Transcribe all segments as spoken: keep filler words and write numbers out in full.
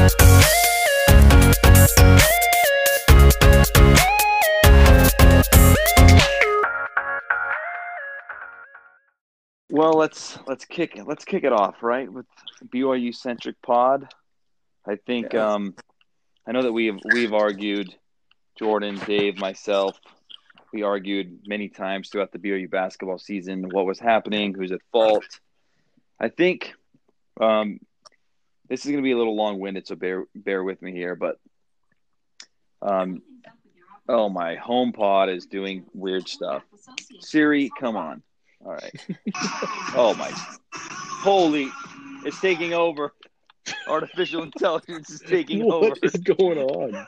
Well, let's let's kick it. Let's kick it off, right, with B Y U centric pod. I think Yeah. um, I know that we've we've argued, Jordan, Dave, myself. We argued many times throughout the B Y U basketball season what was happening, who's at fault. I think um, this is going to be a little long-winded, so bear bear with me here. But um, oh, my HomePod is doing weird stuff. Siri, come on. All right. Oh my! Holy, it's taking over. Artificial intelligence is taking what over. What is going on?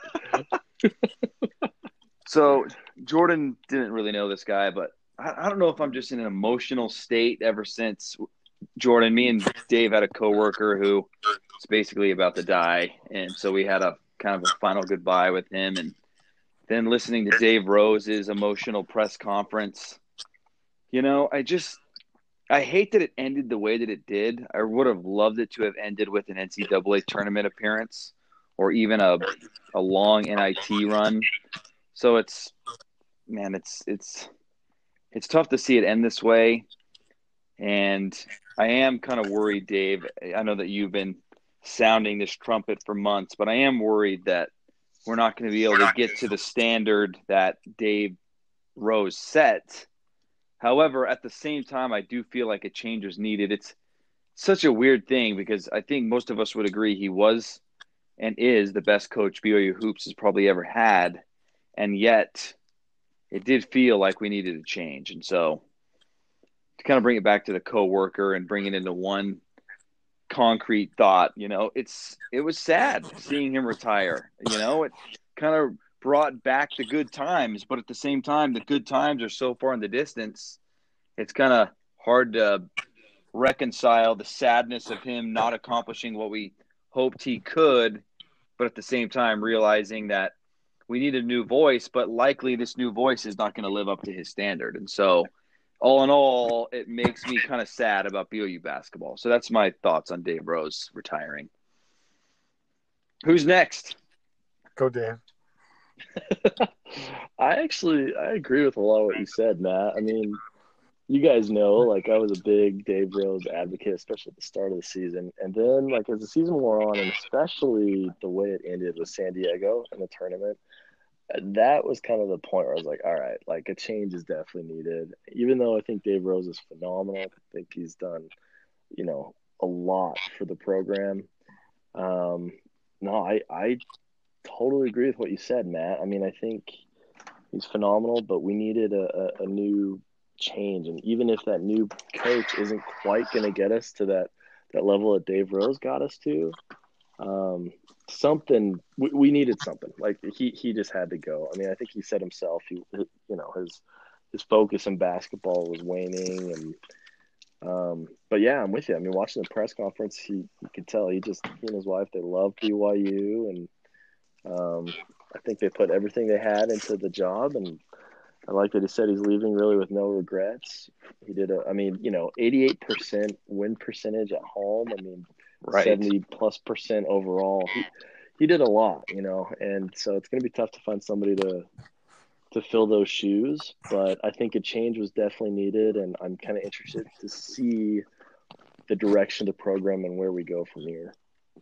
So Jordan didn't really know this guy, but I, I don't know if I'm just in an emotional state ever since Jordan. Me and Dave had a coworker who was basically about to die, and so we had a kind of a final goodbye with him, and then listening to Dave Rose's emotional press conference. You know, I just I hate that it ended the way that it did. I would have loved it to have ended with an N C double A tournament appearance or even a a long N I T run. So it's man, it's it's it's tough to see it end this way. And I am kind of worried, Dave. I know that you've been sounding this trumpet for months, but I am worried that we're not going to be able to get to the standard that Dave Rose set. However, at the same time, I do feel like a change is needed. It's such a weird thing because I think most of us would agree he was and is the best coach B Y U Hoops has probably ever had. And yet it did feel like we needed a change. And so to kind of bring it back to the coworker and bring it into one concrete thought, you know, it's it was sad seeing him retire. You know, it kind of brought back the good times, but at the same time, the good times are so far in the distance, it's kind of hard to reconcile the sadness of him not accomplishing what we hoped he could, but at the same time realizing that we need a new voice, but likely this new voice is not going to live up to his standard. And so all in all, it makes me kind of sad about B Y U basketball. So that's my thoughts on Dave Rose retiring. Who's next? Go, Dave. I actually I agree with a lot of what you said, Matt. I mean, you guys know, like, I was a big Dave Rose advocate, especially at the start of the season. And then, like, as the season wore on, and especially the way it ended with San Diego in the tournament, that was kind of the point where I was like, all right, like, a change is definitely needed. Even though I think Dave Rose is phenomenal, I think he's done, you know, a lot for the program. Um, no, I, I totally agree with what you said, Matt. I mean, I think he's phenomenal, but we needed a, a, a new change. And even if that new coach isn't quite going to get us to that, that level that Dave Rose got us to, um, something, we, we needed something. Like, he, he just had to go. I mean, I think he said himself, he, you know, his, his focus in basketball was waning. And, um, but yeah, I'm with you. I mean, watching the press conference, he, you could tell he just, he and his wife, they love B Y U. And, um, I think they put everything they had into the job, and I like that he said he's leaving really with no regrets. He did a, I mean, you know, eighty-eight percent win percentage at home. I mean, Right. seventy plus percent overall. He, he did a lot, you know, and so it's going to be tough to find somebody to, to fill those shoes. But I think a change was definitely needed, and I'm kind of interested to see the direction of the program and where we go from here.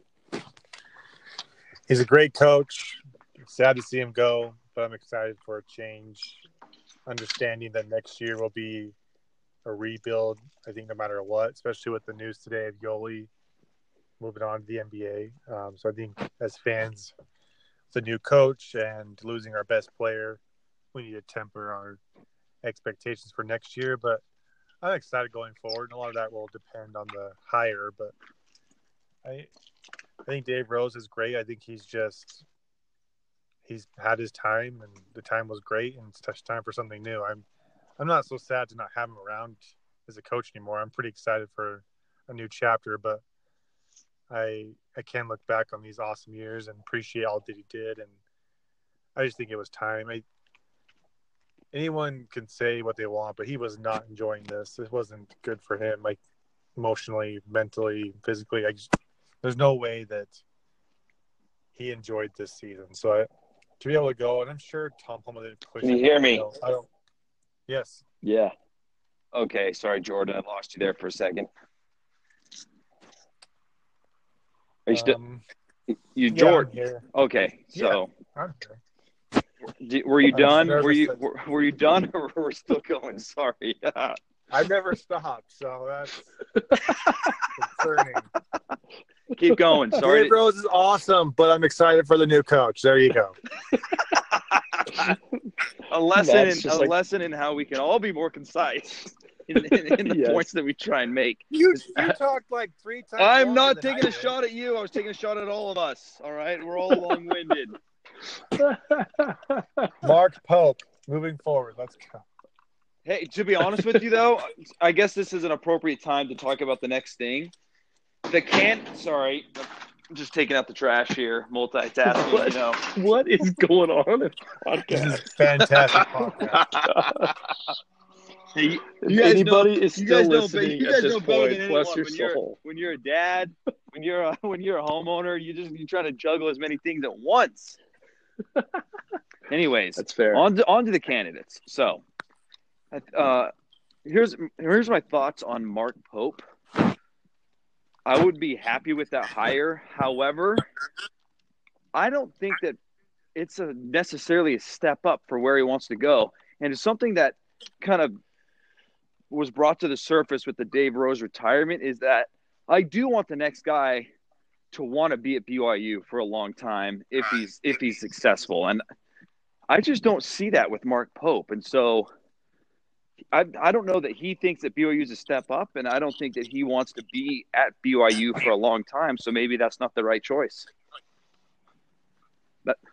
He's a great coach. Sad to see him go, but I'm excited for a change. Understanding that next year will be a rebuild, I think, no matter what, especially with the news today of Yoli moving on to the N B A. Um, so I think as fans, the new coach and losing our best player, we need to temper our expectations for next year. But I'm excited going forward, and a lot of that will depend on the hire. But I, I think Dave Rose is great. I think he's just he's had his time, and the time was great, and it's time for something new. I'm I'm not so sad to not have him around as a coach anymore. I'm pretty excited for a new chapter, but I I can look back on these awesome years and appreciate all that he did, and I just think it was time. I, anyone can say what they want, but he was not enjoying this. It wasn't good for him, like emotionally, mentally, physically. I just, there's no way that he enjoyed this season. So I, to be able to go, and I'm sure Tom Holmoe didn't push. Can you it, hear I me? don't, I don't. Yes. Yeah. Okay, sorry, Jordan. I lost you there for a second. Are you still? Um, You, yeah, Jordan? I'm here. Okay, so I'm here. d- were you I'm just done? Were nervous you that- were, were you done, or we're still going? Sorry. I've never stopped, so that's concerning. Keep going. Sorry. Dave Rose is awesome, but I'm excited for the new coach. There you go. a lesson That's in just a like- lesson in how we can all be more concise in, in, in the Yes. points that we try and make. You you talked like three times. I'm longer not than taking I a did. shot at you. I was taking a shot at all of us. All right, we're all long-winded. Mark Pope, moving forward. Let's go. Hey, to be honest with you, though, I guess this is an appropriate time to talk about the next thing. The can. Sorry, I'm just taking out the trash here, multitasking. What? You know. What is going on in the This podcast? is fantastic podcast. Hey, you If guys anybody know, is you still guys know, listening you at guys this know better point, than bless anyone your when you're soul. when you're a dad, when you're a, when you're a homeowner, you just you try to juggle as many things at once. Anyways, That's fair. on to, on to the candidates. So, uh, here's here's my thoughts on Mark Pope. I would be happy with that hire. However, I don't think that it's a necessarily a step up for where he wants to go, and it's something that kind of was brought to the surface with the Dave Rose retirement. Is that I do want the next guy to want to be at B Y U for a long time if he's if he's successful, and I just don't see that with Mark Pope, and so. I, I don't know that he thinks that B Y U is a step up, and I don't think that he wants to be at B Y U for a long time. So maybe that's not the right choice. But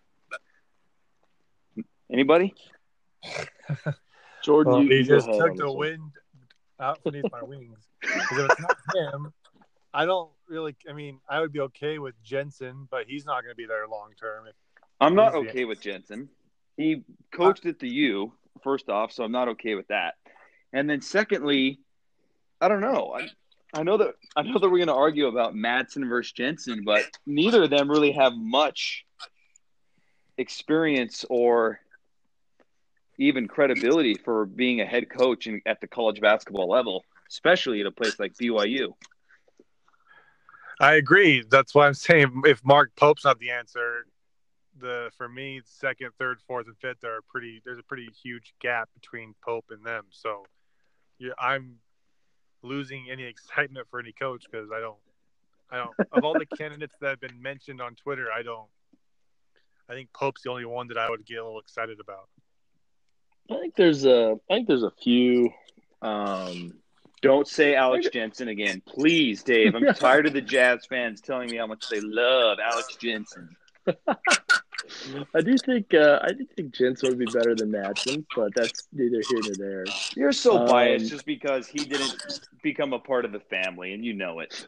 anybody? Jordan, Well, you, he you go just ahead took on the this one. wind out beneath my wings. Because if it's not him, I don't really. I mean, I would be okay with Jensen, but he's not going to be there long term. I'm not He's the- okay with Jensen. He coached at the U, first off, so I'm not okay with that. And then secondly, I don't know. I, I know that I know that we're going to argue about Madsen versus Jensen, but neither of them really have much experience or even credibility for being a head coach in, at the college basketball level, especially at a place like B Y U. I agree. That's why I'm saying if Mark Pope's not the answer, the for me second, third, fourth, and fifth are pretty. There's a pretty huge gap between Pope and them. So, yeah, I'm losing any excitement for any coach because I don't. I don't. Of all the candidates that have been mentioned on Twitter, I don't. I think Pope's the only one that I would get a little excited about. I think there's a. I think there's a few. Um, Don't say Alex Jensen again, please, Dave. I'm tired of the Jazz fans telling me how much they love Alex Jensen. I do think. Uh, I do think Jensen would be better than Madsen, but that's neither here nor there. You're so Um, biased just because he didn't become a part of the family, and you know it.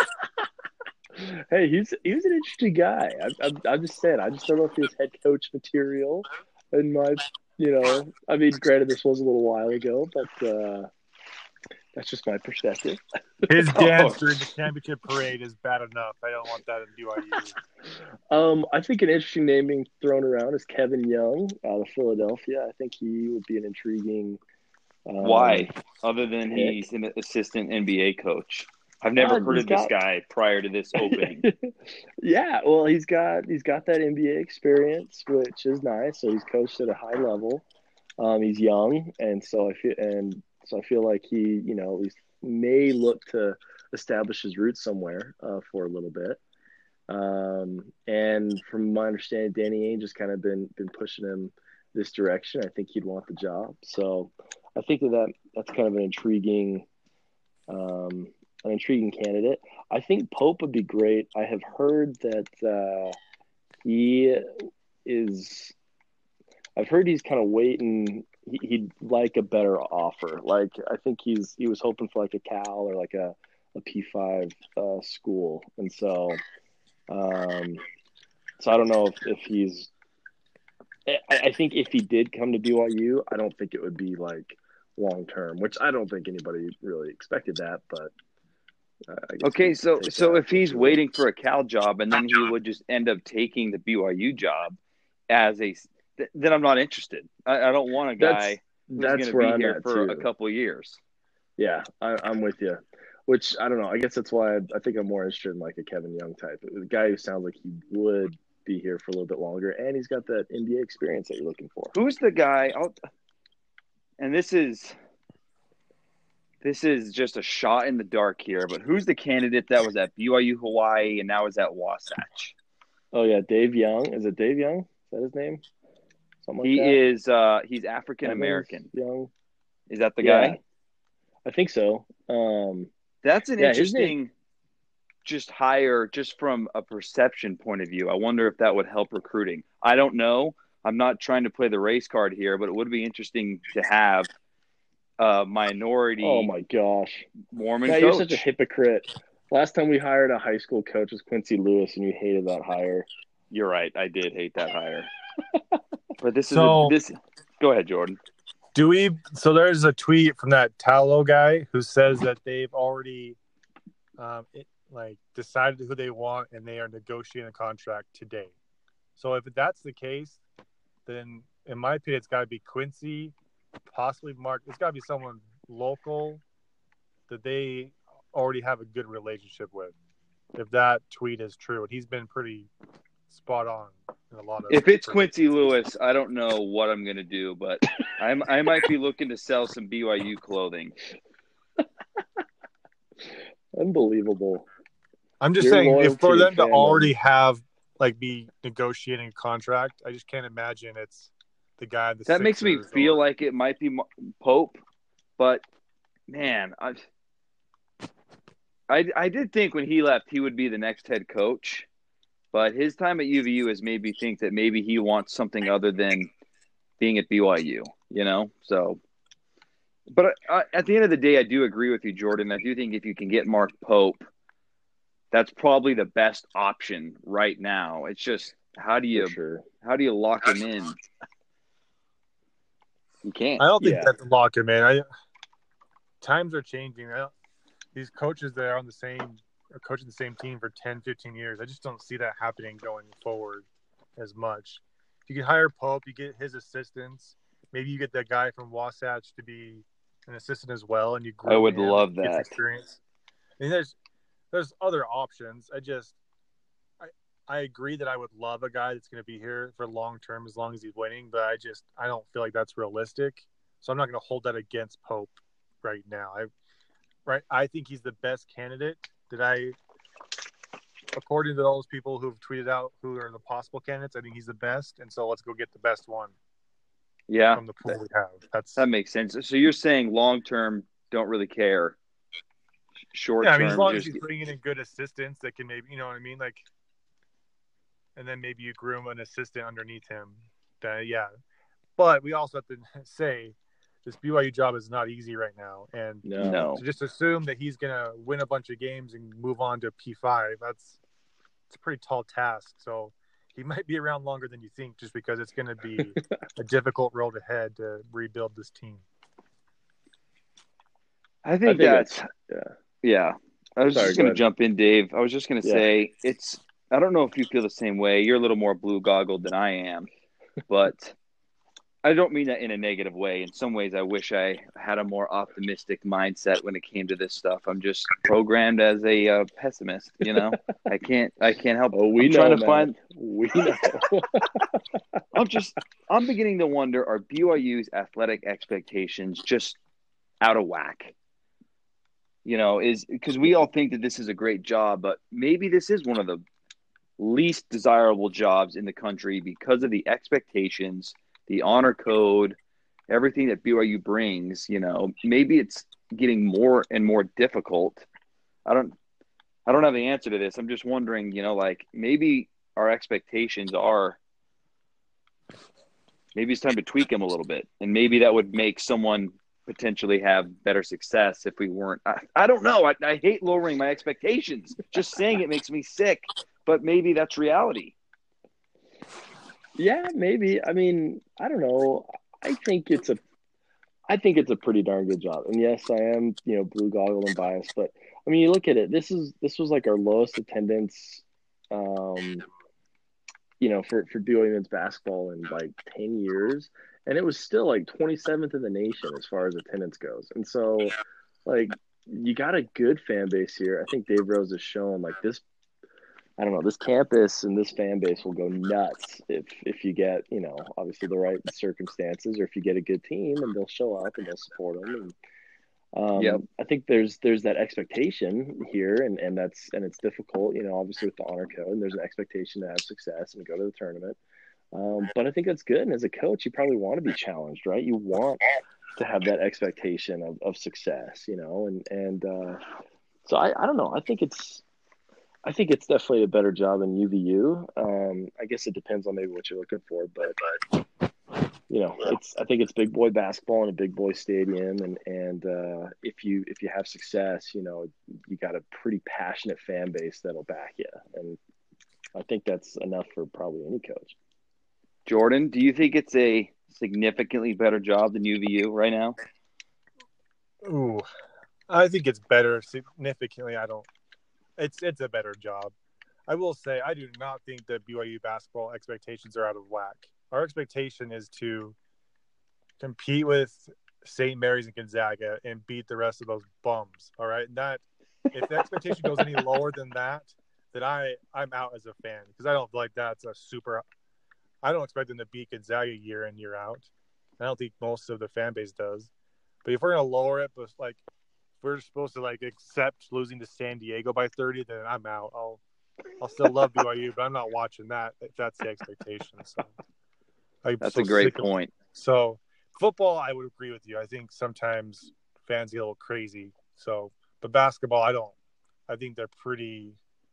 Hey, he's he was an interesting guy. I'm, I'm, I'm just saying. I just don't know if he was head coach material. In my, you know, I mean, granted, this was a little while ago, but uh, that's just my perspective. His Oh. dance during the championship parade is bad enough. I don't want that in B Y U. Um, I think an interesting name being thrown around is Kevin Young out of Philadelphia. I think he would be an intriguing. Um, Why? Other than pick. he's an assistant N B A coach. I've never Uh, heard he's of this got- guy prior to this opening. Yeah, well, he's got he's got that N B A experience, which is nice. So he's coached at a high level. Um, he's young, and so I feel and so I feel like he, you know, at least may look to establish his roots somewhere uh, for a little bit. Um, and from my understanding, Danny Ainge has kind of been been pushing him this direction. I think he'd want the job. So I think that, that that's kind of an intriguing. Um, an intriguing candidate. I think Pope would be great. I have heard that uh, he is. I've heard he's kind of waiting. He, he'd like a better offer. Like I think he's he was hoping for like a Cal or like a a P five uh, school, and so um, so I don't know if, if he's. I, I think if he did come to B Y U, I don't think it would be like long term, which I don't think anybody really expected that, but. I guess Okay, we could so take so that if he's if you waiting for a Cal job and then he would just end up taking the B Y U job as a, th- then I'm not interested. I, I don't want a That's guy who's going that's to where be I'm here at for a too. couple of years. Yeah, I, I'm with you. Which I don't know. I guess that's why I, I think I'm more interested in like a Kevin Young type, a guy who sounds like he would be here for a little bit longer, and he's got that N B A experience that you're looking for. Who's the guy? I'll, and this is this is just a shot in the dark here, but who's the candidate that was at B Y U Hawaii and now is at Wasatch? Oh yeah, Dave Young. Is it Dave Young? Is that his name? Something like He that. is uh, he's African Evans American. Young. Is that the Yeah, guy? I think so. Um, That's an yeah, his name. interesting just hire just from a perception point of view. I wonder if that would help recruiting. I don't know. I'm not trying to play the race card here, but it would be interesting to have a minority Oh my gosh, Mormon Matt, coach. you're such a hypocrite. Last time we hired a high school coach was Quincy Lewis, and you hated that hire. You're right. I did hate that hire. But this So- is a, this. Go ahead, Jordan. Do we? So there's a tweet from that Talo guy who says that they've already, um, it, like decided who they want and they are negotiating a contract today. So if that's the case, then in my opinion, it's got to be Quincy, possibly Mark. It's got to be someone local that they already have a good relationship with. If that tweet is true, and he's been pretty spot on in a lot of. If it's Quincy Lewis, I don't know what I'm going to do, but I'm, I might be looking to sell some B Y U clothing. Unbelievable. I'm just Your saying, if for loyalty them and to fandom. already have like be negotiating a contract, I just can't imagine it's the guy. The That makes me Sixers feel or- like it might be Mo- Pope, but man, I, I I did think when he left he would be the next head coach, but his time at U V U has made me think that maybe he wants something other than being at B Y U. You know, so. But uh, at the end of the day, I do agree with you, Jordan. I do think if you can get Mark Pope, that's probably the best option right now. It's just how do you For sure. how do you lock him in? You can't. I don't think Yeah. that's lock him in. I times are changing. I don't, these coaches that are on the same are coaching the same team for ten, fifteen years. I just don't see that happening going forward as much. If you can hire Pope, you get his assistants. Maybe you get that guy from Wasatch to be an assistant as well, and you groom I would him, love gets that. experience. I mean, there's there's other options. I just I I agree that I would love a guy that's going to be here for long term as long as he's winning, but I just I don't feel like that's realistic. So I'm not going to hold that against Pope right now. I right I think he's the best candidate. Did I according to those people who've tweeted out who are the possible candidates, I think he's the best, and so let's go get the best one Yeah, from the pool we have. That's that makes sense. So you're saying long term, don't really care. Short yeah. I term, mean, as long as just he's bringing in good assistants that can maybe, you know what I mean, like, and then maybe you groom an assistant underneath him. Then, yeah, but we also have to say this B Y U job is not easy right now, and No. no. to just assume that he's gonna win a bunch of games and move on to P five, that's it's a pretty tall task. So he might be around longer than you think, just because it's going to be a difficult road ahead to rebuild this team. I think, I think that's yeah. yeah. I was Sorry, just go going to ahead. jump in, Dave. I was just going to Yeah. say it's. I don't know if you feel the same way. You're a little more blue goggled than I am, but I don't mean that in a negative way. In some ways, I wish I had a more optimistic mindset when it came to this stuff. I'm just programmed as a uh, pessimist. You know, I can't. I can't help. Oh, we I'm know, trying to man. find. We know. I'm just. I'm beginning to wonder: are B Y U's athletic expectations just out of whack? You know, is because we all think that this is a great job, but maybe this is one of the least desirable jobs in the country because of the expectations, the honor code, everything that B Y U brings. You know, maybe it's getting more and more difficult. I don't. I don't have the answer to this. I'm just wondering. You know, like maybe our expectations are. Maybe it's time to tweak them a little bit, and maybe that would make someone potentially have better success if we weren't. I, I don't know. I, I hate lowering my expectations. Just saying it makes me sick, but maybe that's reality. Yeah, maybe. I mean, I don't know. I think it's a, I think it's a pretty darn good job. And yes, I am, you know, blue goggle and biased, but I mean, you look at it. This is this was like our lowest attendance, um, you know, for for B Y U men's basketball in like ten years, and it was still like twenty-seventh in the nation as far as attendance goes. And so, like, you got a good fan base here. I think Dave Rose has shown like this. I don't know, this campus and this fan base will go nuts if if you get, you know, obviously the right circumstances, or if you get a good team, and they'll show up and they'll support them. And Yep. um, I think there's there's that expectation here, and, and that's and it's difficult, you know, obviously with the honor code, and there's an expectation to have success and go to the tournament. Um, but I think that's good. And as a coach, you probably want to be challenged, right? You want to have that expectation of, of success, you know, and and uh, so I, I don't know. I think it's I think it's definitely a better job in U V U. Um, I guess it depends on maybe what you're looking for, but you know, it's I think it's big boy basketball in a big boy stadium, and and uh, if you if you have success, you know, you got a pretty passionate fan base that'll back you, and I think that's enough for probably any coach. Jordan, do you think it's a significantly better job than U V U right now? Ooh, I think it's better significantly. I don't. It's it's a better job. I will say I do not think that B Y U basketball expectations are out of whack. Our expectation is to compete with Saint Mary's and Gonzaga and beat the rest of those bums. All right, and that if the expectation goes any lower than that, then I I'm out as a fan, because I don't feel like that's a super. I don't expect them to beat Gonzaga year in year out. I don't think most of the fan base does. But if we're gonna lower it, but like if we're supposed to like accept losing to San Diego by thirty, then I'm out. I'll I'll still love B Y U, but I'm not watching that if that's the expectation. So I'm That's so a great sick of- point. So football, I would agree with you. I think sometimes fans get a little crazy. So, but basketball, I don't. I think they're pretty.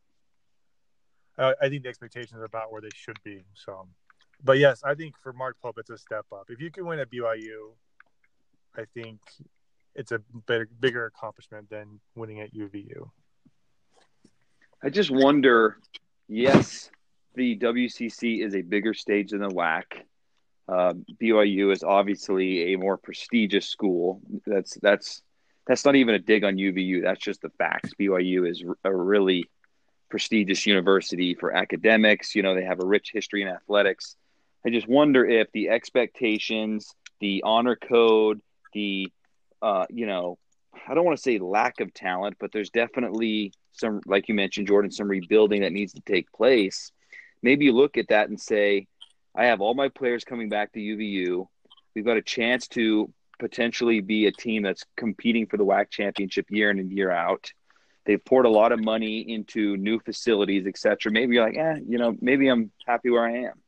I, I think the expectations are about where they should be. So, but yes, I think for Mark Pope, it's a step up. If you can win at B Y U, I think it's a better, bigger accomplishment than winning at U V U. I just wonder, yes, the W C C is a bigger stage than the W A C. Uh, B Y U is obviously a more prestigious school. That's that's that's not even a dig on U V U. That's just the facts. B Y U is a really prestigious university for academics. You know, they have a rich history in athletics. I just wonder if the expectations, the honor code, the uh, you know, I don't want to say lack of talent, but there's definitely some, like you mentioned, Jordan, some rebuilding that needs to take place. Maybe you look at that and say, I have all my players coming back to U V U. We've got a chance to potentially be a team that's competing for the W A C championship year in and year out. They've poured a lot of money into new facilities, et cetera. Maybe you're like, eh, you know, maybe I'm happy where I am.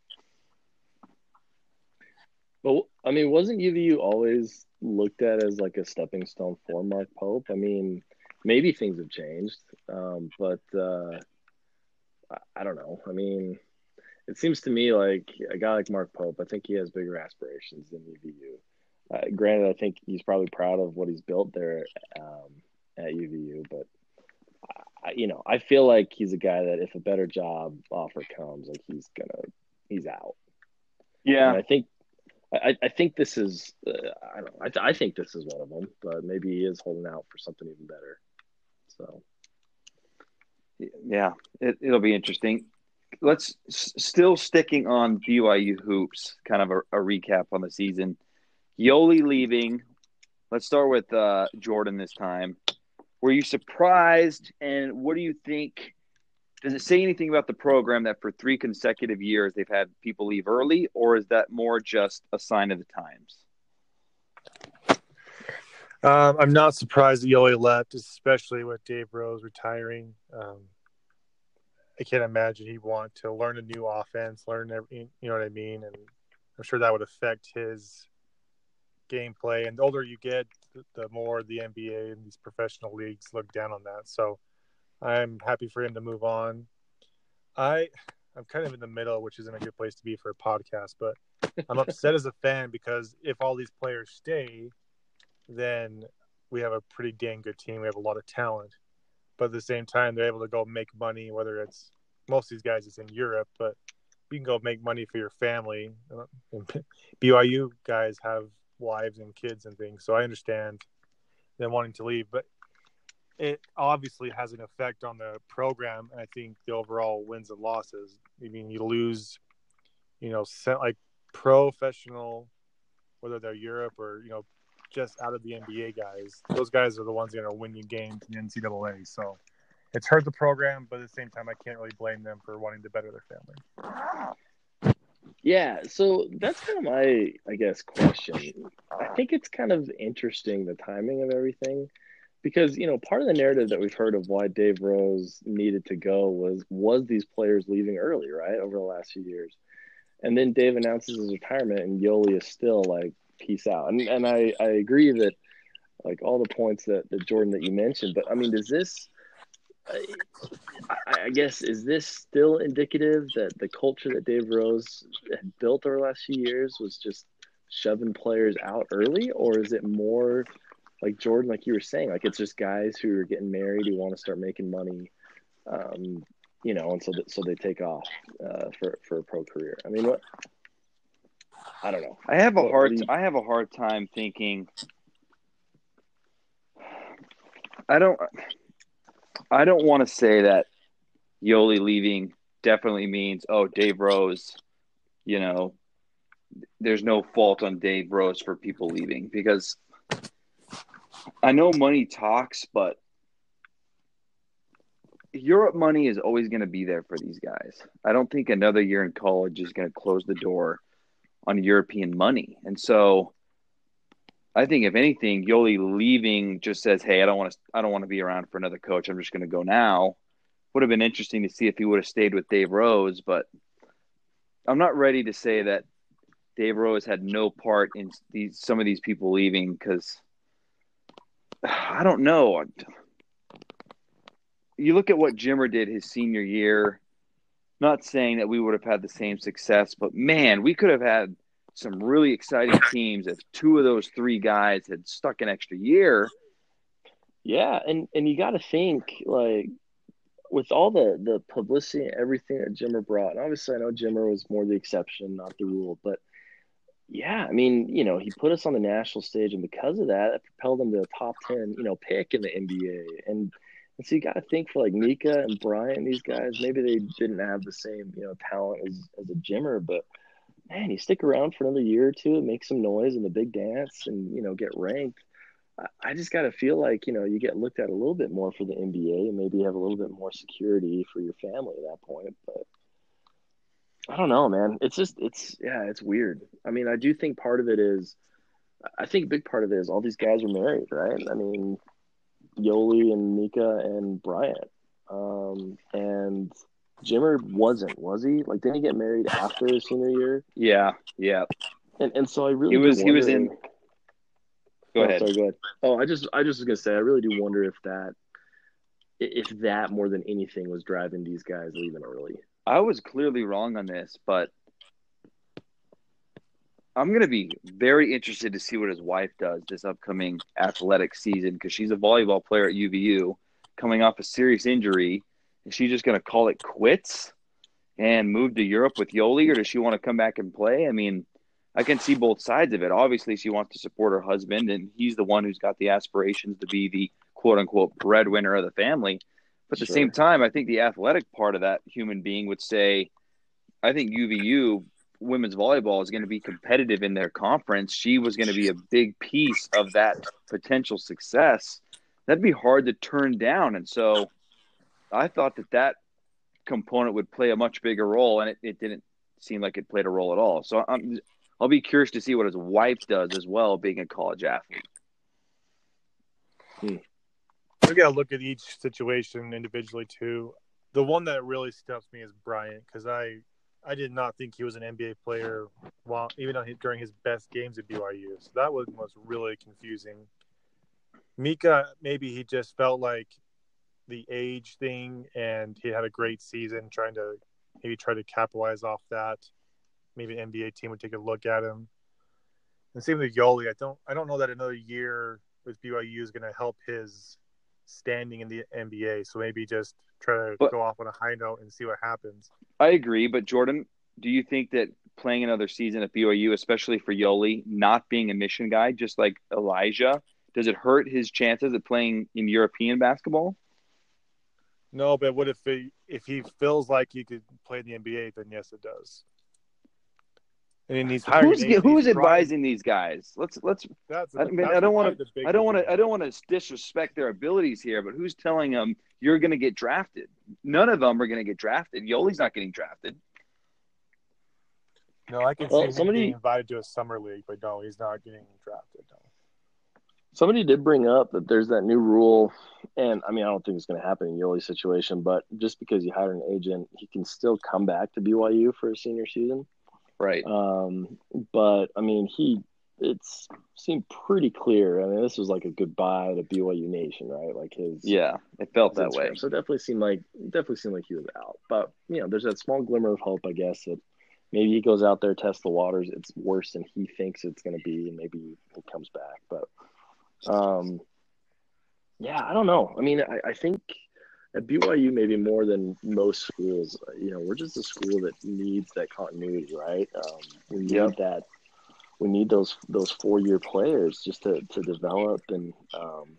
Well, I mean, wasn't U V U always looked at as like a stepping stone for Mark Pope? I mean, maybe things have changed, um, but uh, I, I don't know. I mean, it seems to me like a guy like Mark Pope, I think he has bigger aspirations than U V U. Uh, granted, I think he's probably proud of what he's built there um, at U V U, but I, you know, I feel like he's a guy that if a better job offer comes, like he's gonna, he's out. Yeah, And I think, I, I think this is, uh, I don't know, I, th- I think this is one of them, but maybe he is holding out for something even better. So, yeah, it, it'll be interesting. Let's s- still sticking on B Y U hoops, kind of a, a recap on the season. Yoli leaving. Let's start with uh, Jordan this time. Were you surprised, and what do you think? Does it say anything about the program that for three consecutive years they've had people leave early, or is that more just a sign of the times? Um, I'm not surprised that Yoli left, especially with Dave Rose retiring. Um, I can't imagine he'd want to learn a new offense, learn every, you know what I mean? And I'm sure that would affect his gameplay. And the older you get, the more the N B A and these professional leagues look down on that. So I'm happy for him to move on. I, I'm kind of in the middle, which isn't a good place to be for a podcast, but I'm upset as a fan because if all these players stay, then we have a pretty dang good team. We have a lot of talent. But at the same time, they're able to go make money, whether it's most of these guys is in Europe, but you can go make money for your family. B Y U guys have wives and kids and things, so I understand them wanting to leave. But it obviously has an effect on the program, and I think the overall wins and losses. I mean, you lose, you know, set like professional, whether they're Europe or, you know, just out of the N B A guys. Those guys are the ones that are winning games in the N C double A. So it's hurt the program, but at the same time, I can't really blame them for wanting to better their family. Yeah, so that's kind of my, I guess, question. I think it's kind of interesting, the timing of everything, because, you know, part of the narrative that we've heard of why Dave Rose needed to go was was these players leaving early, right, over the last few years. And then Dave announces his retirement, and Yoli is still like, peace out. And and I, I agree that, like, all the points that, that Jordan, that you mentioned, but I mean, does this, I, I guess, is this still indicative that the culture that Dave Rose had built over the last few years was just shoving players out early? Or is it more like Jordan, like you were saying, like it's just guys who are getting married who want to start making money, um, you know, and so that, so they take off uh, for for a pro career? I mean, what? I don't know. I have a What- hard what do you- I have a hard time thinking. I don't I don't want to say that Yoli leaving definitely means, oh, Dave Rose, you know, there's no fault on Dave Rose for people leaving, because I know money talks, but Europe money is always going to be there for these guys. I don't think another year in college is going to close the door on European money. And so I think, if anything, Yoli leaving just says, hey, I don't want to I don't want to be around for another coach. I'm just going to go now. Would have been interesting to see if he would have stayed with Dave Rose, but I'm not ready to say that Dave Rose had no part in these some of these people leaving, because I don't know. You look at what Jimmer did his senior year, not saying that we would have had the same success, but man, we could have had some really exciting teams if two of those three guys had stuck an extra year. Yeah, and, and you got to think, like, with all the, the publicity and everything that Jimmer brought, and obviously I know Jimmer was more the exception, not the rule, but yeah, I mean, you know, he put us on the national stage, and because of that, it propelled him to a top ten, you know, pick in the N B A. And, and so you got to think, for like Mika and Bryant, these guys, maybe they didn't have the same, you know, talent as, as a Jimmer, but man, you stick around for another year or two and make some noise in the big dance and, you know, get ranked. I just got to feel like, you know, you get looked at a little bit more for the N B A and maybe have a little bit more security for your family at that point. But I don't know, man. It's just, it's, yeah, it's weird. I mean, I do think part of it is, I think a big part of it is all these guys are married, right? I mean, Yoli and Mika and Bryant. Um, and Jimmer wasn't, was he? Like, didn't he get married after his senior year? Yeah, yeah. And and so I really He was do he was wonder- in. Go oh, ahead. Sorry, go ahead. Oh, I just I just was gonna say I really do wonder if that if that more than anything was driving these guys leaving early. I was clearly wrong on this, but I'm going to be very interested to see what his wife does this upcoming athletic season, because she's a volleyball player at U V U coming off a serious injury. Is she just going to call it quits and move to Europe with Yoli, or does she want to come back and play? I mean, I can see both sides of it. Obviously, she wants to support her husband, and he's the one who's got the aspirations to be the quote-unquote breadwinner of the family. But at the Sure. same time, I think the athletic part of that human being would say, I think U V U women's volleyball is going to be competitive in their conference. She was going to be a big piece of that potential success. That'd be hard to turn down. And so I thought that that component would play a much bigger role, and it, it didn't seem like it played a role at all. So I'm, I'll be curious to see what his wife does as well, being a college athlete. We got to look at each situation individually too. The one that really stumped me is Bryant, because I, I did not think he was an N B A player while even on his, during his best games at B Y U. So that was was really confusing. Mika, maybe he just felt like the age thing, and he had a great season, trying to maybe try to capitalize off that. Maybe an N B A team would take a look at him. And same with Yoli. I don't I don't know that another year with B Y U is going to help his standing in the N B A. So maybe just try to But- go off on a high note and see what happens. I agree, but Jordan, do you think that playing another season at B Y U, especially for Yoli, not being a mission guy, just like Elijah, does it hurt his chances of playing in European basketball? No, but what if he, if he feels like he could play in the N B A, then yes, it does. And he's hiring Who's an agent. who's He's trying- advising these guys? Let's let's. That's, I mean, that's I don't probably want to. the big I don't want thing. to. I don't want to disrespect their abilities here, but who's telling them you're going to get drafted? None of them are going to get drafted. Yoli's not getting drafted. No, I can Well, see him somebody- being invited to a summer league, but no, he's not getting drafted. No. Somebody did bring up that there's that new rule, and I mean, I don't think it's going to happen in Yoli's situation, but just because you hire an agent, he can still come back to B Y U for a senior season. Right. Um, but I mean, he it's seemed pretty clear. I mean, this was like a goodbye to B Y U Nation, right? Like his Yeah, it felt his that way. Instagram. So it definitely seemed like definitely seemed like he was out. But you know, there's that small glimmer of hope, I guess, that maybe he goes out there, tests the waters. It's worse than he thinks it's going to be, and maybe he comes back. But um, yeah, I don't know. I mean, I, I think at B Y U, maybe more than most schools, you know, we're just a school that needs that continuity, right? Um, we need Yep. that. We need those those four year players just to, to develop, and um,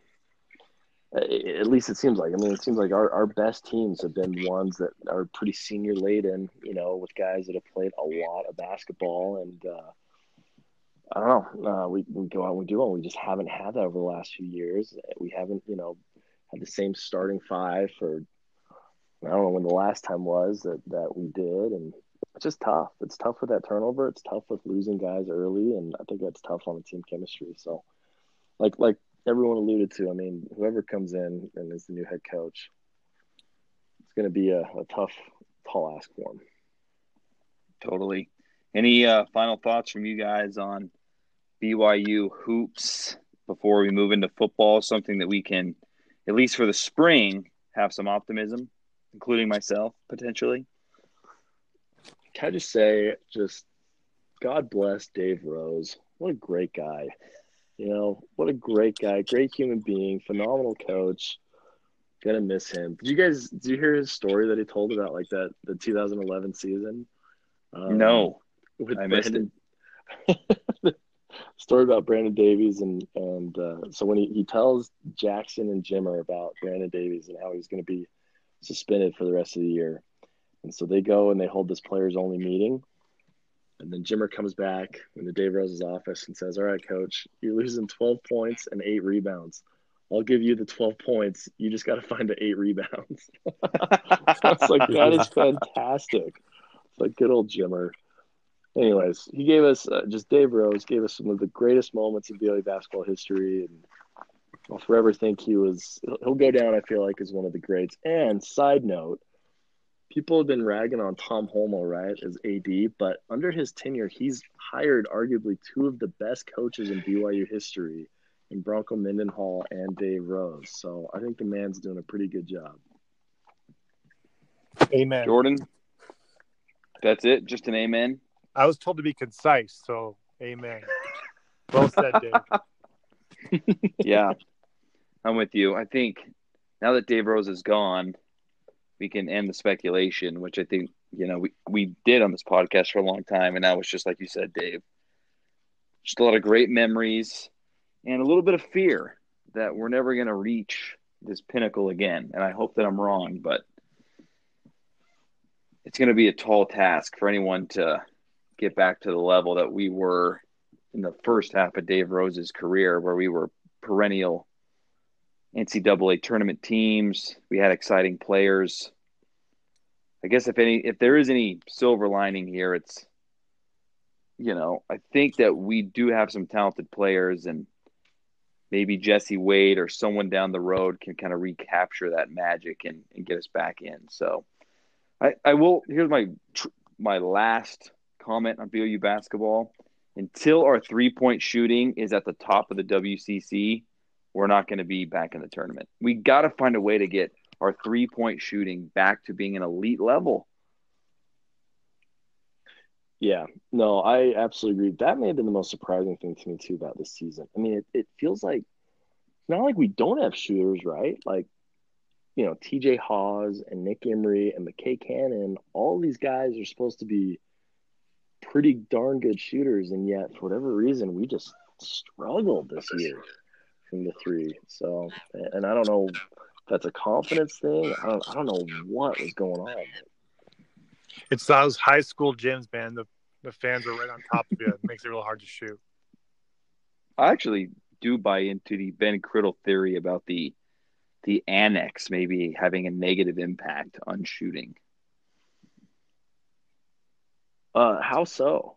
at least it seems like. I mean, it seems like our, our best teams have been ones that are pretty senior laden, you know, with guys that have played a lot of basketball, and uh, I don't know. Uh, we we go out and we do it. We just haven't had that over the last few years. We haven't, you know, had the same starting five for, I don't know when the last time was that, that we did. And it's just tough. It's tough with that turnover. It's tough with losing guys early. And I think that's tough on the team chemistry. So like, like everyone alluded to, I mean, whoever comes in and is the new head coach, it's going to be a, a tough, tall ask for him. Totally. Any uh, final thoughts from you guys on B Y U hoops before we move into football? Something that we can, at least for the spring, have some optimism, including myself, potentially. Can I just say, just God bless Dave Rose. What a great guy. You know, what a great guy, great human being, phenomenal coach. Gonna miss him. Did you guys, did you hear his story that he told about like that, the two thousand eleven season? Um, No, with I missed Brandon, story about Brandon Davies, and and uh, so when he, he tells Jackson and Jimmer about Brandon Davies and how he's going to be suspended for the rest of the year, and so they go and they hold this players only meeting, and then Jimmer comes back into Dave Rose's office and says, "All right, coach, you're losing twelve points and eight rebounds. I'll give you the twelve points. You just got to find the eight rebounds." I was like, that is fantastic. It's like good old Jimmer. Anyways, he gave us uh, just Dave Rose gave us some of the greatest moments in B Y U basketball history, and I'll forever think he was. He'll go down, I feel like, as one of the greats. And side note, people have been ragging on Tom Holmoe, right, as A D, but under his tenure, he's hired arguably two of the best coaches in B Y U history, in Bronco Mendenhall and Dave Rose. So I think the man's doing a pretty good job. Amen. Jordan, that's it? Just an amen? I was told to be concise, so amen. Well said, Dave. Yeah, I'm with you. I think now that Dave Rose is gone, we can end the speculation, which I think, you know, we, we did on this podcast for a long time, and now it's just like you said, Dave. Just a lot of great memories and a little bit of fear that we're never going to reach this pinnacle again. And I hope that I'm wrong, but it's going to be a tall task for anyone to get back to the level that we were in the first half of Dave Rose's career, where we were perennial N C double A tournament teams. We had exciting players. I guess if any, if there is any silver lining here, it's, you know, I think that we do have some talented players, and maybe Jesse Wade or someone down the road can kind of recapture that magic and, and get us back in. So I, I will, here's my, my last comment on B Y U basketball. Until our three-point shooting is at the top of the W C C, we're not going to be back in the tournament. We got to find a way to get our three-point shooting back to being an elite level. Yeah, no, I absolutely agree. That may have been the most surprising thing to me, too, about this season. I mean, it, it feels like it's not like we don't have shooters, right? Like, you know, T J Haws and Nick Emery and McKay Cannon, all these guys are supposed to be pretty darn good shooters, and yet, for whatever reason, we just struggled this year from the three. So, and I don't know if that's a confidence thing. I don't, I don't know what was going on. It's those high school gyms, man. The the fans are right on top of you. It makes it real hard to shoot. I actually do buy into the Ben Criddle theory about the the annex maybe having a negative impact on shooting. Uh, how so?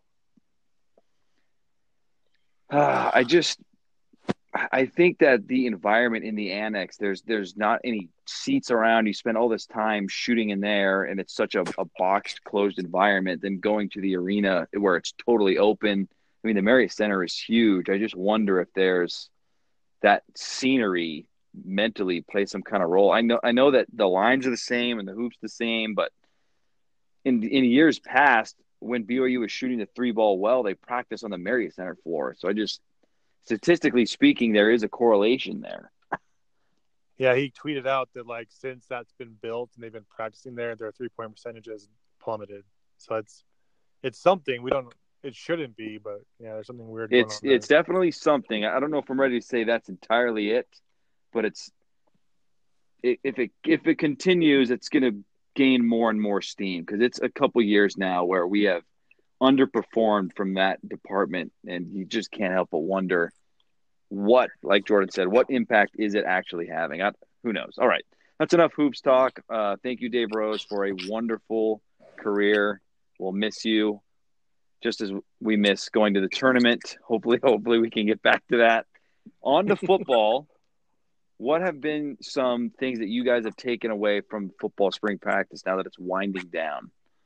Uh, I just I think that the environment in the annex, there's there's not any seats around. You spend all this time shooting in there, and it's such a, a boxed, closed environment. Then going to the arena where it's totally open. I mean, the Marriott Center is huge. I just wonder if there's that scenery mentally plays some kind of role. I know I know that the lines are the same and the hoops the same, but in in years past, when B Y U was shooting the three ball well, they practiced on the Marriott Center floor. So I just statistically speaking, there is a correlation there. Yeah, he tweeted out that like since that's been built and they've been practicing there, their three point percentages plummeted. So it's it's something we don't. It shouldn't be, but yeah, there's something weird going It's on there. it's definitely something. I don't know if I'm ready to say that's entirely it, but it's if it if it continues, it's going to gain more and more steam because it's a couple years now where we have underperformed from that department, and you just can't help but wonder what, like Jordan said, what impact is it actually having? I, who knows? All right, that's enough hoops talk. Uh, thank you, Dave Rose, for a wonderful career. We'll miss you. Just as we miss going to the tournament. Hopefully, hopefully we can get back to that. On to football, what have been some things that you guys have taken away from football spring practice now that it's winding down?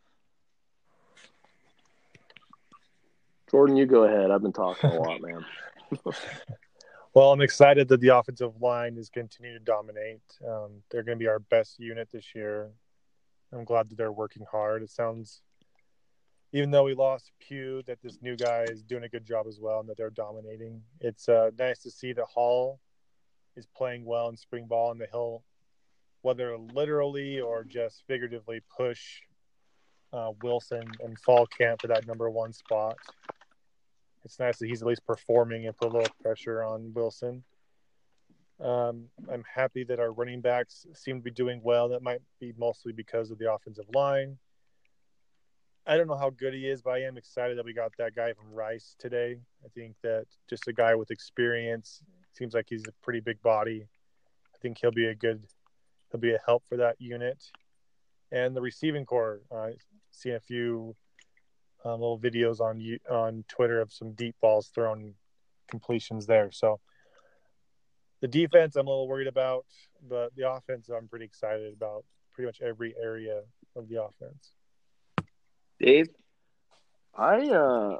Jordan, you go ahead. I've been talking a lot, man. Well, I'm excited that the offensive line is continuing to dominate. Um, they're going to be our best unit this year. I'm glad that they're working hard. It sounds – even though we lost Pugh, that this new guy is doing a good job as well and that they're dominating. It's uh, nice to see that Hall is playing well in spring ball and that he'll, whether literally or just figuratively, push uh, Wilson in fall camp for that number one spot. It's nice that he's at least performing and put a little pressure on Wilson. Um, I'm happy that our running backs seem to be doing well. That might be mostly because of the offensive line. I don't know how good he is, but I am excited that we got that guy from Rice today. I think that just a guy with experience. Seems like he's a pretty big body. I think he'll be a good, he'll be a help for that unit. And the receiving core, I uh, seen a few um, little videos on on Twitter of some deep balls thrown, completions there. So the defense I'm a little worried about, but the offense I'm pretty excited about. Pretty much every area of the offense. Dave? I uh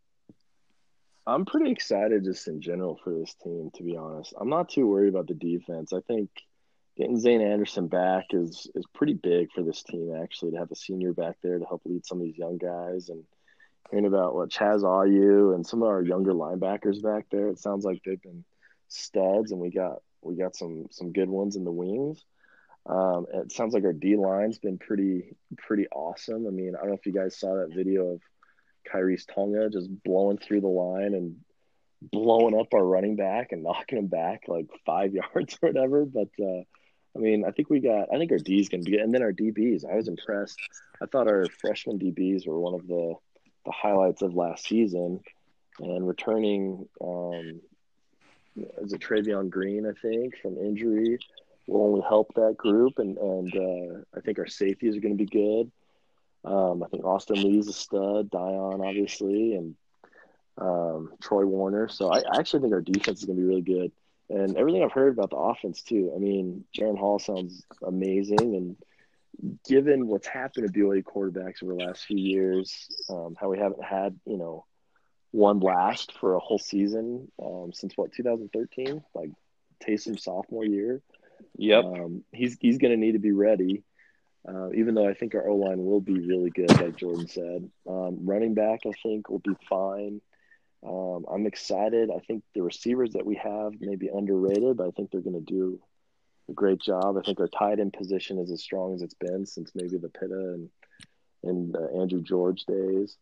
I'm pretty excited just in general for this team, to be honest. I'm not too worried about the defense. I think getting Zane Anderson back is is pretty big for this team, actually, to have a senior back there to help lead some of these young guys. And hearing about what Chaz Ayu and some of our younger linebackers back there, it sounds like they've been studs, and we got we got some some good ones in the wings. Um, it sounds like our D line's been pretty pretty awesome. I mean, I don't know if you guys saw that video of Kyrie's Tonga just blowing through the line and blowing up our running back and knocking him back like five yards or whatever. But uh, I mean, I think we got. I think our D's gonna be good, and then our D Bs. I was impressed. I thought our freshman D Bs were one of the the highlights of last season, and returning. Um, is it Travion Green? I think from injury will only help that group, and and uh, I think our safeties are going to be good. Um, I think Austin Lee's a stud, Dion obviously, and um, Troy Warner. So I, I actually think our defense is going to be really good, and everything I've heard about the offense too. I mean, Jaron Hall sounds amazing, and given what's happened to B Y U quarterbacks over the last few years, um, how we haven't had you know one last for a whole season um, since what two thousand thirteen, like Taysom's sophomore year. Yep. Um, he's he's going to need to be ready, uh, even though I think our O-line will be really good, like Jordan said. Um, running back, I think, will be fine. Um, I'm excited. I think the receivers that we have may be underrated, but I think they're going to do a great job. I think our tight end position is as strong as it's been since maybe the Pitta and, and uh, Andrew George days.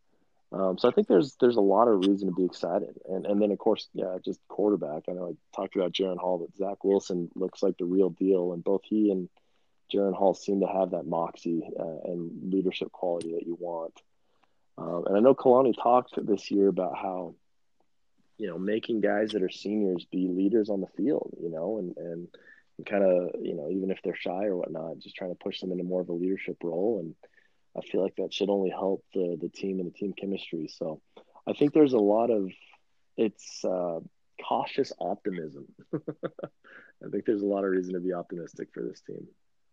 Um, so I think there's there's a lot of reason to be excited, and and then of course, yeah, just quarterback. I know I talked about Jaron Hall, but Zach Wilson looks like the real deal, and both he and Jaron Hall seem to have that moxie uh, and leadership quality that you want. Um, and I know Kalani talked this year about how, you know, making guys that are seniors be leaders on the field, you know, and and, and kind of, you know, even if they're shy or whatnot, just trying to push them into more of a leadership role. And I feel like that should only help the the team and the team chemistry. So I think there's a lot of it's uh, cautious optimism. I think there's a lot of reason to be optimistic for this team.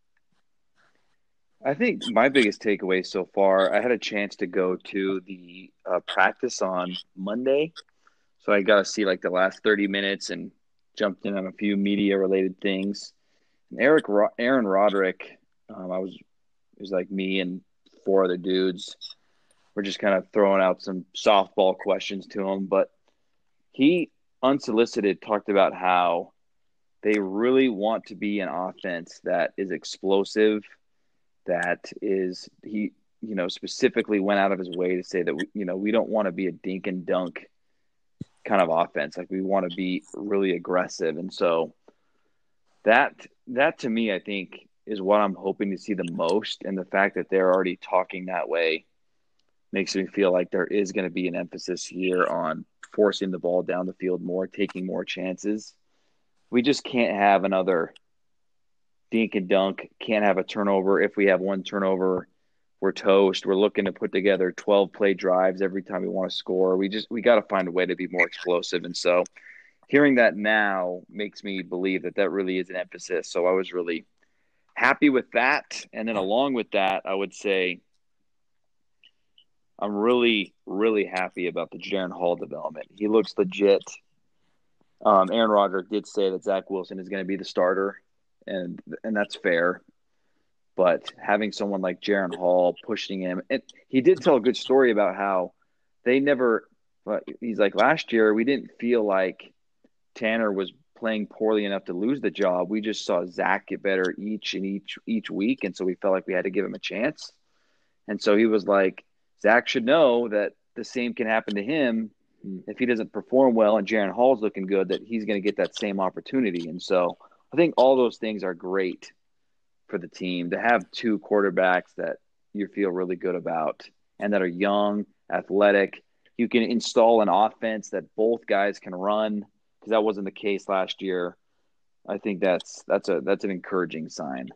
I think my biggest takeaway so far, I had a chance to go to the uh, practice on Monday. So I got to see like the last thirty minutes and jumped in on a few media related things. And Eric, Aaron Roderick, um, I was, it was like me and four other dudes. We're just kind of throwing out some softball questions to him. But he, unsolicited, talked about how they really want to be an offense that is explosive, that is, he, you know, specifically went out of his way to say that, we, you know, we don't want to be a dink and dunk kind of offense. Like we want to be really aggressive. And so that, that to me, I think is what I'm hoping to see the most. And the fact that they're already talking that way makes me feel like there is going to be an emphasis here on forcing the ball down the field more, taking more chances. We just can't have another dink and dunk, can't have a turnover. If we have one turnover, we're toast. We're looking to put together twelve play drives every time we want to score. We just, we got to find a way to be more explosive. And so hearing that now makes me believe that that really is an emphasis. So I was really happy with that. And then along with that, I would say I'm really, really happy about the Jaron Hall development. He looks legit. Um, Aaron Roderick did say that Zach Wilson is going to be the starter, and and that's fair. But having someone like Jaron Hall pushing him, and he did tell a good story about how they never – he's like, last year we didn't feel like Tanner was playing poorly enough to lose the job. We just saw Zach get better each and each each week, and so we felt like we had to give him a chance. And so he was like, Zach should know that the same can happen to him if he doesn't perform well and Jaron Hall's looking good, that he's going to get that same opportunity. And so I think all those things are great for the team to have two quarterbacks that you feel really good about and that are young, athletic. You can install an offense that both guys can run, because that wasn't the case last year. I think that's that's a that's an encouraging sign.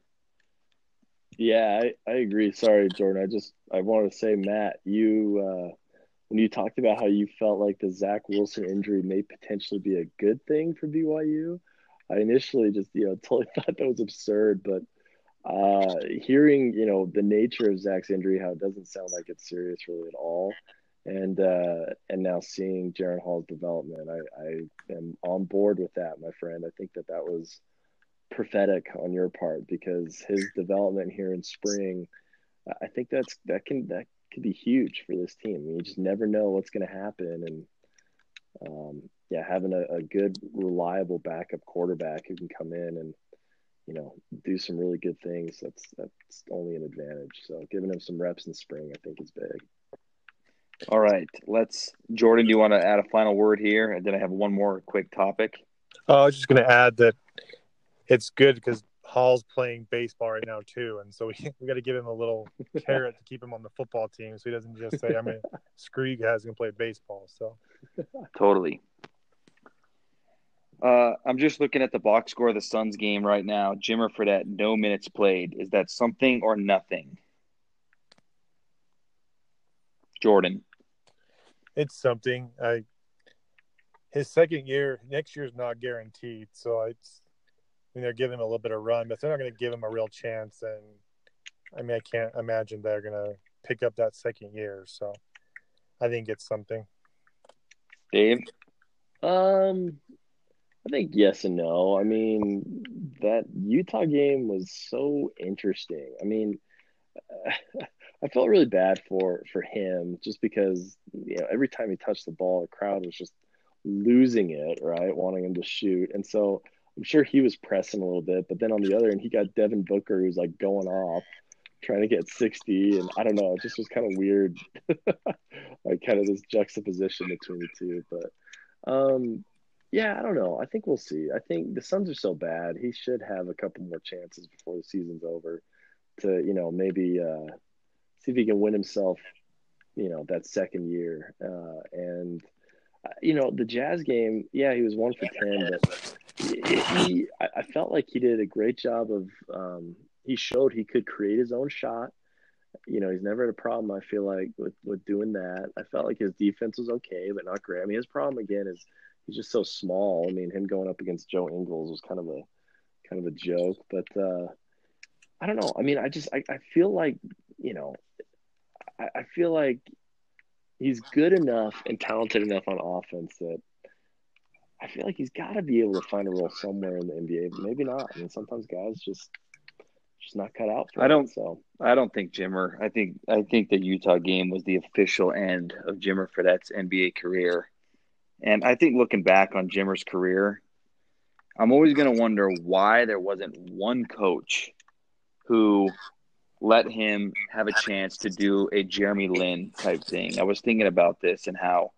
Yeah, I, I agree. Sorry, Jordan. I just I wanted to say, Matt, you uh, when you talked about how you felt like the Zach Wilson injury may potentially be a good thing for B Y U, I initially just you know totally thought that was absurd. But uh, hearing you know the nature of Zach's injury, how it doesn't sound like it's serious really at all, and uh, and now seeing Jaron Hall's development, I, I am on board with that, my friend. I think that that was prophetic on your part, because his development here in spring, I think that's that can that could be huge for this team. I mean, you just never know what's going to happen, and um, yeah, having a, a good, reliable backup quarterback who can come in and you know do some really good things, that's that's only an advantage. So giving him some reps in spring, I think, is big. All right, let's. Jordan, do you want to add a final word here? And then I have one more quick topic. Oh, I was just going to add that it's good because Hall's playing baseball right now too, and so we we got to give him a little carrot to keep him on the football team, so he doesn't just say, "I'm going to screw you guys and play baseball." So totally. Uh, I'm just looking at the box score of the Suns game right now. Jimmer Fredette, no minutes played. Is that something or nothing? Jordan. It's something. I his second year, next year's not guaranteed, so it's. I mean, they're giving him a little bit of run, but they're not going to give him a real chance. And I mean, I can't imagine they're going to pick up that second year. So I think it's something. Dave? Um, I think yes and no. I mean, that Utah game was so interesting. I mean, I felt really bad for for him just because you know every time he touched the ball, the crowd was just losing it, right, wanting him to shoot, and so. I'm sure he was pressing a little bit, but then on the other end, he got Devin Booker, who's like going off, trying to get sixty, and I don't know, it just was kind of weird. like kind of this juxtaposition between the two. But um, yeah, I don't know. I think we'll see. I think the Suns are so bad. He should have a couple more chances before the season's over to, you know, maybe uh, see if he can win himself, you know, that second year. Uh, and uh, you know, the Jazz game, yeah, he was one for ten, but he, I, I felt like he did a great job of. Um, he showed he could create his own shot. You know, he's never had a problem, I feel like, with, with doing that. I felt like his defense was okay, but not great. I mean, his problem, again, is he's just so small. I mean, him going up against Joe Ingles was kind of a kind of a joke. But uh, I don't know. I mean, I just I, I feel like, you know, I, I feel like he's good enough and talented enough on offense that I feel like he's got to be able to find a role somewhere in the N B A, but maybe not. I mean, sometimes guys just just not cut out for I it. don't. So I don't think Jimmer. I think. I think the Utah game was the official end of Jimmer Fredette's N B A career, and I think looking back on Jimmer's career, I'm always going to wonder why there wasn't one coach who let him have a chance to do a Jeremy Lin type thing. I was thinking about this and how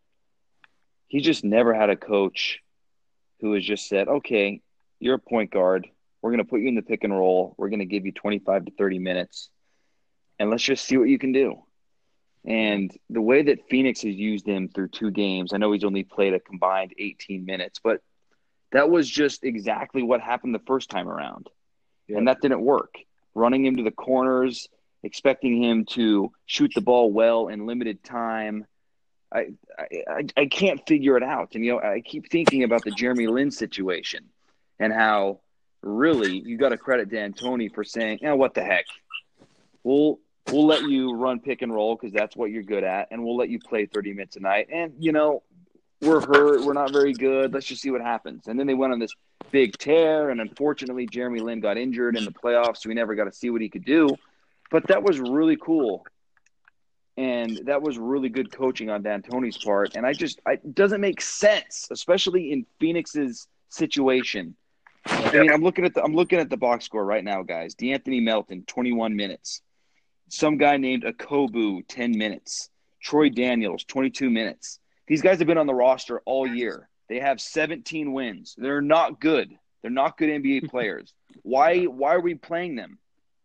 he just never had a coach who has just said, okay, you're a point guard. We're going to put you in the pick and roll. We're going to give you twenty-five to thirty minutes, and let's just see what you can do. And the way that Phoenix has used him through two games, I know he's only played a combined eighteen minutes, but that was just exactly what happened the first time around. Yeah. And that didn't work. Running him to the corners, expecting him to shoot the ball well in limited time. I, I I can't figure it out. And, you know, I keep thinking about the Jeremy Lin situation and how really you got to credit D'Antoni for saying, oh, what the heck? We'll, we'll let you run pick and roll because that's what you're good at, and we'll let you play thirty minutes a night. And, you know, we're hurt. We're not very good. Let's just see what happens. And then they went on this big tear, and unfortunately Jeremy Lin got injured in the playoffs, so we never got to see what he could do. But that was really cool. And that was really good coaching on D'Antoni's part. And I just – it doesn't make sense, especially in Phoenix's situation. I mean, I'm looking at the I'm looking at the box score right now, guys. De'Anthony Melton, twenty-one minutes. Some guy named Akobu, ten minutes. Troy Daniels, twenty-two minutes. These guys have been on the roster all year. They have seventeen wins. They're not good. They're not good N B A players. Why why are we playing them?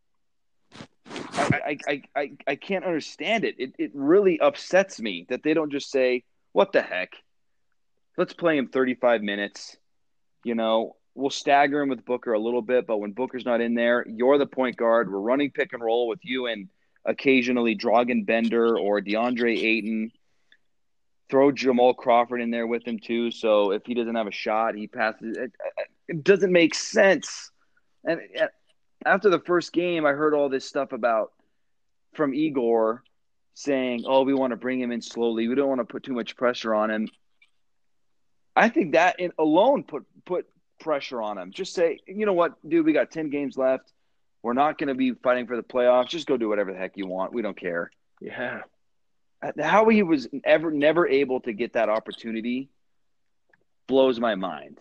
I I, I, I can't understand it. it. It really upsets me that they don't just say, what the heck? Let's play him thirty-five minutes. You know, we'll stagger him with Booker a little bit, but when Booker's not in there, you're the point guard. We're running pick and roll with you and occasionally Dragan Bender or DeAndre Ayton. Throw Jamal Crawford in there with him too, so if he doesn't have a shot, he passes. It, it doesn't make sense. And after the first game, I heard all this stuff about from Igor saying, "Oh, we want to bring him in slowly. We don't want to put too much pressure on him." I think that in alone put put pressure on him. Just say, you know what, dude, we got ten games left. We're not going to be fighting for the playoffs. Just go do whatever the heck you want. We don't care. Yeah. How he was ever never able to get that opportunity blows my mind.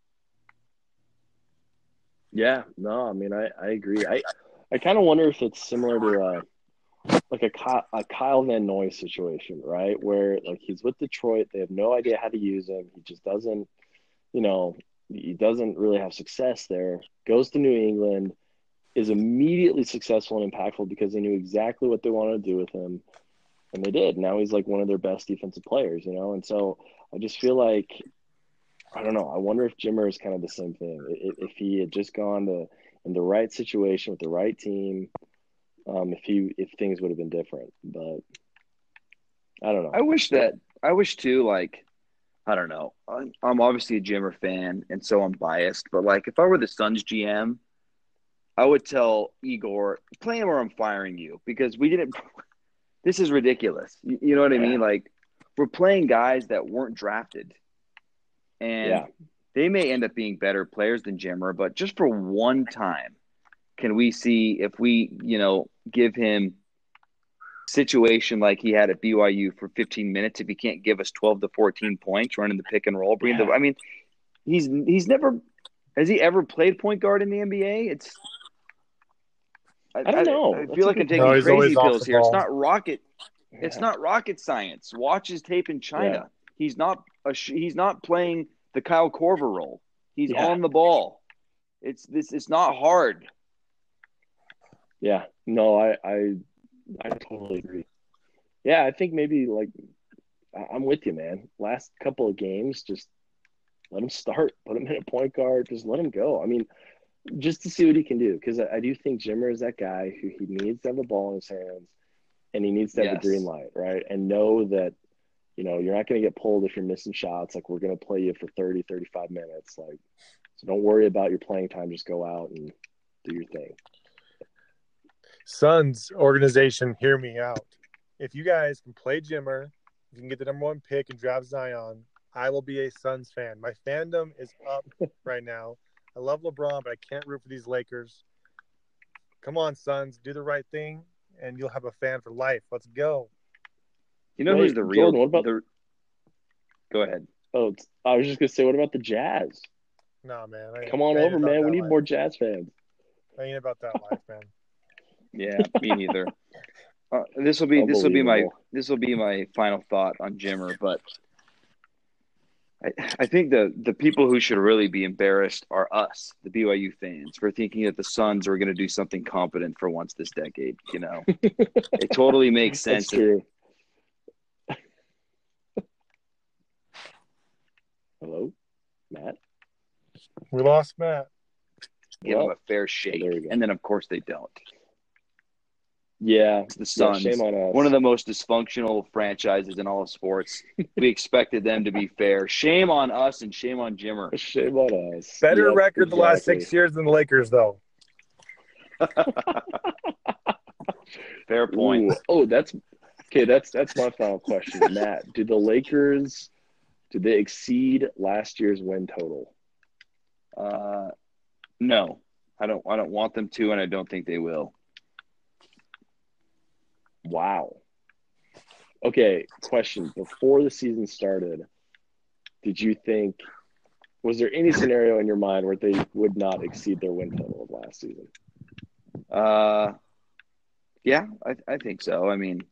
Yeah, no, I mean, I, I agree. I I kind of wonder if it's similar to uh, like a, a Kyle Van Noy situation, right? Where like he's with Detroit, they have no idea how to use him. He just doesn't, you know, he doesn't really have success there. Goes to New England, is immediately successful and impactful because they knew exactly what they wanted to do with him. And they did. Now he's like one of their best defensive players, you know? And so I just feel like, I don't know, I wonder if Jimmer is kind of the same thing. If, if he had just gone to in the right situation with the right team, um, if he if things would have been different. But I don't know. I wish that – I wish too, like, I don't know. I'm, I'm obviously a Jimmer fan, and so I'm biased. But, like, if I were the Suns G M, I would tell Igor, play him or I'm firing you because we didn't – this is ridiculous. You, you know what I mean? Like, we're playing guys that weren't drafted. And yeah. They may end up being better players than Jimmer, but just for one time, can we see if we, you know, give him a situation like he had at B Y U for fifteen minutes, if he can't give us twelve to fourteen points running the pick and roll. Bring yeah. the, I mean, he's he's never – has he ever played point guard in the N B A? It's – I don't know. I, I feel like I'm taking no, crazy pills here. Ball. It's not rocket. It's Yeah. not rocket science. Watch his tape in China. Yeah. He's not a sh- he's not playing the Kyle Korver role. He's Yeah. on the ball. It's this. It's not hard. Yeah. No, I, I I totally agree. Yeah, I think maybe like I- I'm with you, man. Last couple of games, just let him start. Put him in a point guard. Just let him go. I mean, just to see what he can do, because I, I do think Jimmer is that guy who he needs to have the ball in his hands, and he needs to have Yes. the green light, right? And know that, you know, you're not going to get pulled if you're missing shots. Like, we're going to play you for thirty, thirty-five minutes. Like, so don't worry about your playing time. Just go out and do your thing. Suns organization, hear me out. If you guys can play Jimmer, if you can get the number one pick and draft Zion, I will be a Suns fan. My fandom is up right now. I love LeBron, but I can't root for these Lakers. Come on, Suns, do the right thing, and you'll have a fan for life. Let's go. You know Wait, who's the real? Jordan, what about- the, go ahead. Oh, it's- I was just going to say, what about the Jazz? Nah, man. I, Come on I ain't over, about man. that We need life. more Jazz fans. I ain't about that life, man. Yeah, me neither. Uh, this will be this will be my Unbelievable. this will be my final thought on Jimmer, but I, I think the the people who should really be embarrassed are us, the B Y U fans, for thinking that the Suns are going to do something competent for once this decade. You know, it totally makes sense. That's true. Hello, Matt? We lost Matt. Give them Well, a fair shake, there we go. and then of course they don't. Yeah, It's the yeah, Suns, shame on us. one of the most dysfunctional franchises in all of sports. We expected them to be fair. Shame on us and shame on Jimmer. Shame on us. Better Yep, record the last exactly. six years than the Lakers, though. Fair point. Ooh, oh, that's okay. That's that's my final question, Matt. Did the Lakers did they exceed last year's win total? Uh, no, I don't. I don't want them to, and I don't think they will. Wow. Okay, question. Before the season started, did you think was there any scenario in your mind where they would not exceed their win total of last season? Uh, yeah, I, I think so. I mean,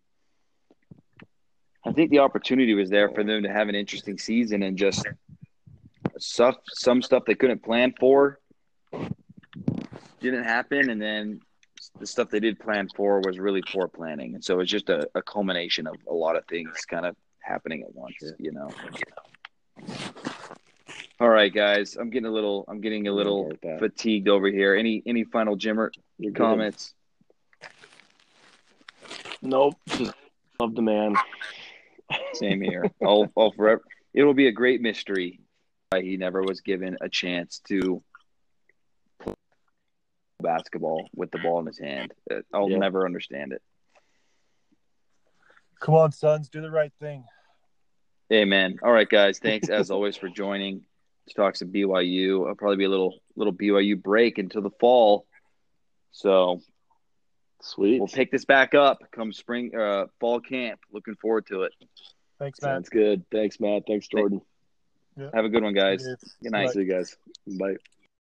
I think the opportunity was there for them to have an interesting season, and just stuff, some stuff they couldn't plan for didn't happen, and then the stuff they did plan for was really poor planning, and so it's just a, a culmination of a lot of things kind of happening at once. Sure. You know. All right, guys, I'm getting a little, I'm getting a little About that. fatigued over here. Any any final Jimmer You're good. comments? Nope. Just love the man. Same here. I'll, I'll forever. It'll be a great mystery why he never was given a chance to play basketball with the ball in his hand. I'll Yeah. never understand it. Come on, Suns, do the right thing. Amen. All right, guys. Thanks as always for joining to talk some B Y U. I'll probably be a little little B Y U break until the fall. So Sweet. we'll pick this back up come spring, uh, fall camp. Looking forward to it. Thanks, Matt. Sounds good. Thanks, Matt. Thanks, Jordan. Have a good one, guys. Yes. Good night. See you guys. Bye.